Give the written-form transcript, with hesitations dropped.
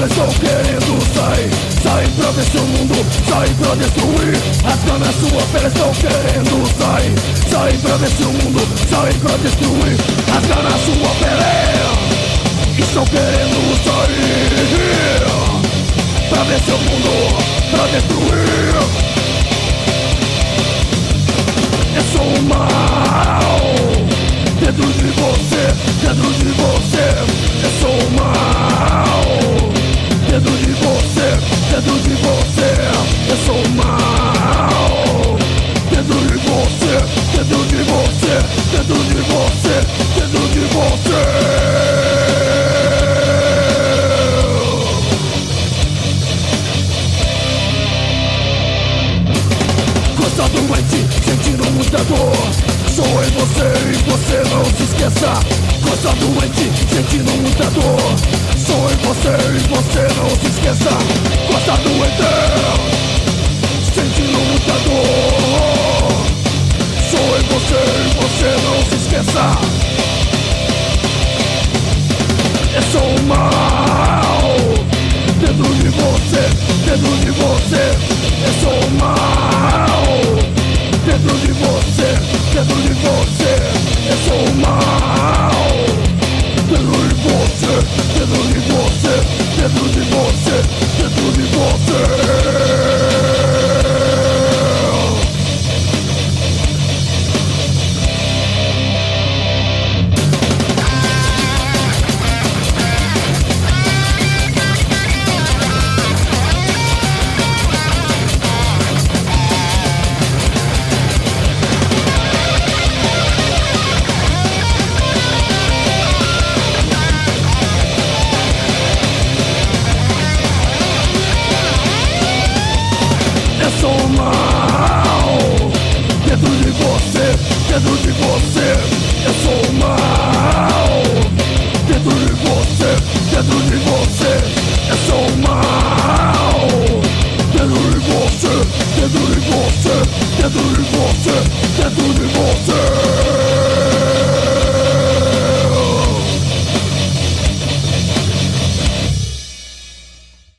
estou querendo sair. Sair pra ver seu mundo, sair pra destruir. Rasgando a sua pele, estou querendo sair. Sair pra ver seu mundo, sair pra destruir. Rasgando a sua pele, estou querendo sair. Pra ver seu mundo, pra destruir. Eu sou o mal dentro de você, dentro de você. Eu sou o mal dentro de você, dentro de você. Eu sou o mal dentro de você, dentro de você, dentro de você, dentro de você. Coisa doente, sentindo muita dor. Sou em você e você não se esqueça. Coisa doente, sentindo muita dor. Sou em você e você não se esqueça. Coisa doente, sentindo muita dor. Sou em você e você não se esqueça. Eu sou o mal dentro de você, dentro de você. Eu sou o mal dentro de você, dentro de você. Eu sou o mal dentro de você, dentro de você, dentro de você, dentro de você. Eu sou o mal dentro de você, dentro de você. Eu sou o mal dentro de você, dentro de você. Eu sou o mal dentro de você, dentro de você, dentro de você, dentro de você.